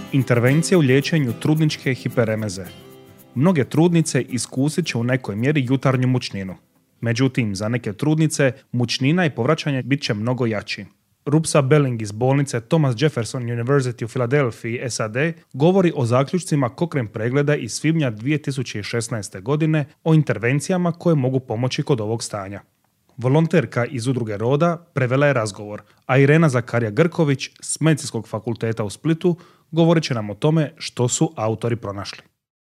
Intervencija u liječenju trudničke hiperemeze. Mnoge trudnice iskusit će u nekoj mjeri jutarnju mučninu. Međutim, za neke trudnice mučnina i povraćanje bit će mnogo jači. Rupsa Belling iz bolnice Thomas Jefferson University u Filadelfiji, SAD, govori o zaključcima Cochrane pregleda iz svibnja 2016. godine o intervencijama koje mogu pomoći kod ovog stanja. Volonterka iz udruge Roda prevela je razgovor, a Irena Zakarija-Grković s Medicinskog fakulteta u Splitu govorit će nam o tome što su autori pronašli.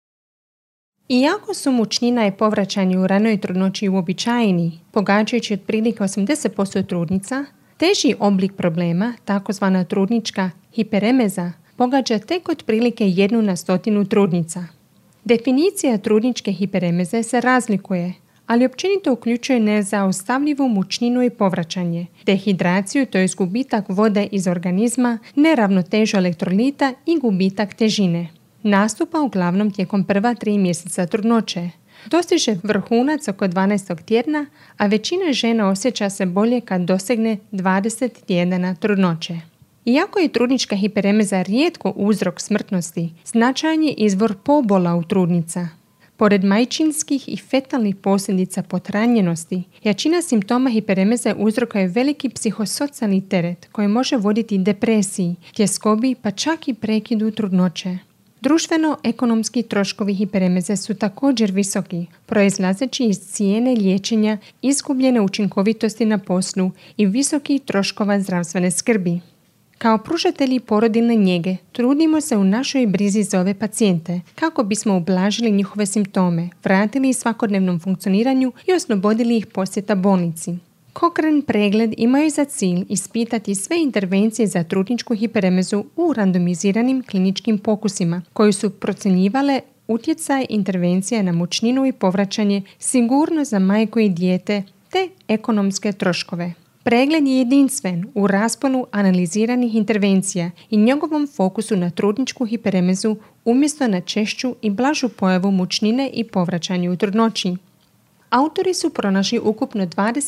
Iako su mučnina i povraćanje u ranoj trudnoći uobičajeni, pogađajući otprilike 80% trudnica, teži oblik problema, takozvana trudnička hiperemeza, pogađa tek otprilike 1 na 100 trudnica. Definicija trudničke hiperemeze se razlikuje, ali općenito uključuje nezaustavljivu mučninu i povraćanje, dehidraciju, to je gubitak vode iz organizma, neravnotežu elektrolita i gubitak težine. Nastupa uglavnom tijekom prva 3 mjeseca trudnoće. Dostiže vrhunac oko 12. tjedna, a većina žena osjeća se bolje kad dosegne 20 tjedana trudnoće. Iako je trudnička hiperemeza rijetko uzrok smrtnosti, značajan je izvor pobola u trudnica. Pored majčinskih i fetalnih posljedica potranjenosti, jačina simptoma hiperemeze uzrokuje veliki psihosocijalni teret koji može voditi depresiji, tjeskobi pa čak i prekidu trudnoće. Društveno-ekonomski troškovi hiperemeze su također visoki, proizlazeći iz cijene liječenja, izgubljene učinkovitosti na poslu i visokih troškova zdravstvene skrbi. Kao pružatelji porodiljne njege trudimo se u našoj brizi za ove pacijente kako bismo ublažili njihove simptome, vratili ih svakodnevnom funkcioniranju i oslobodili ih posjeta bolnici. Cochrane pregled imaju za cilj ispitati sve intervencije za trudničku hiperemezu u randomiziranim kliničkim pokusima koji su procjenjivale utjecaj intervencija na mučninu i povraćanje, sigurnost za majku i dijete te ekonomske troškove. Pregled je jedinstven u rasponu analiziranih intervencija i njegovom fokusu na trudničku hiperemezu umjesto na češću i blažu pojavu mučnine i povraćanju u trudnoći. Autori su pronašli ukupno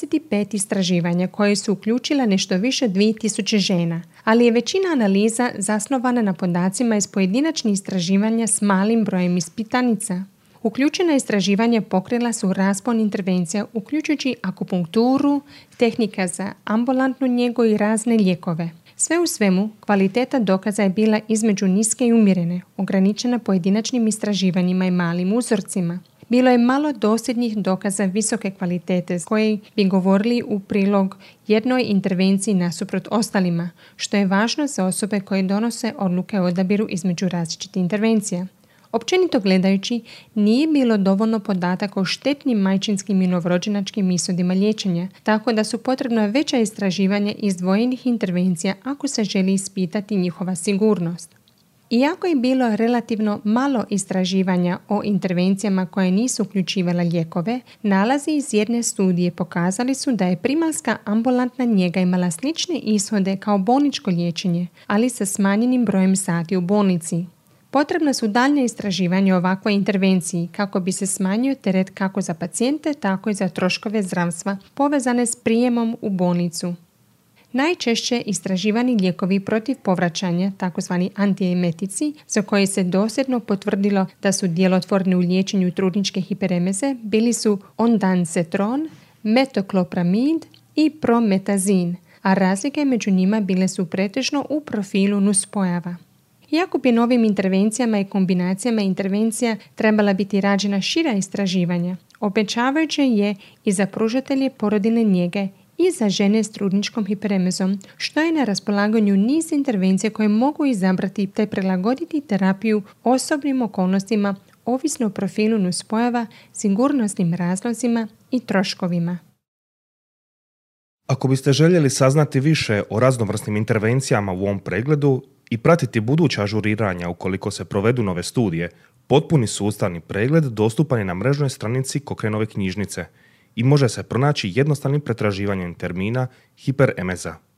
25 istraživanja koje su uključila nešto više 2000 žena, ali je većina analiza zasnovana na podacima iz pojedinačnih istraživanja s malim brojem ispitanica. Uključena istraživanja pokrila su raspon intervencija uključujući akupunkturu, tehnika za ambulantnu njegu i razne lijekove. Sve u svemu, kvaliteta dokaza je bila između niske i umjerene, ograničena pojedinačnim istraživanjima i malim uzorcima. Bilo je malo dosljednjih dokaza visoke kvalitete koji bi govorili u prilog jednoj intervenciji nasuprot ostalima, što je važno za osobe koje donose odluke o odabiru između različitih intervencija. Općenito gledajući, nije bilo dovoljno podataka o štetnim majčinskim i novorođenačkim ishodima liječenja, tako da su potrebna veća istraživanja izdvojenih intervencija ako se želi ispitati njihova sigurnost. Iako je bilo relativno malo istraživanja o intervencijama koje nisu uključivale lijekove, nalazi iz jedne studije pokazali su da je primalska ambulantna njega imala slične ishode kao bolničko liječenje, ali sa smanjenim brojem sati u bolnici. Potrebna su daljnja istraživanja o ovakvoj intervenciji kako bi se smanjio teret kako za pacijente, tako i za troškove zdravstva povezane s prijemom u bolnicu. Najčešće istraživani lijekovi protiv povraćanja, takozvani antiemetici, za koje se dosljedno potvrdilo da su djelotvorni u liječenju trudničke hiperemeze, bili su ondansetron, metoklopramid i prometazin, a razlike među njima bile su pretežno u profilu nuspojava. Iako bi novim intervencijama i kombinacijama intervencija trebala biti rađena šira istraživanja, obećavajuće je i za pružatelje porodiljne njege i za žene s trudničkom hiperemezom, što je na raspolaganju niz intervencija koje mogu izabrati te prilagoditi terapiju osobnim okolnostima ovisno o profilu nuspojava, sigurnosnim razlozima i troškovima. Ako biste željeli saznati više o raznovrsnim intervencijama u ovom pregledu i pratiti buduća ažuriranja ukoliko se provedu nove studije, potpuni sustavni pregled dostupan je na mrežnoj stranici Cochraneove knjižnice i može se pronaći jednostavnim pretraživanjem termina hiperemeza.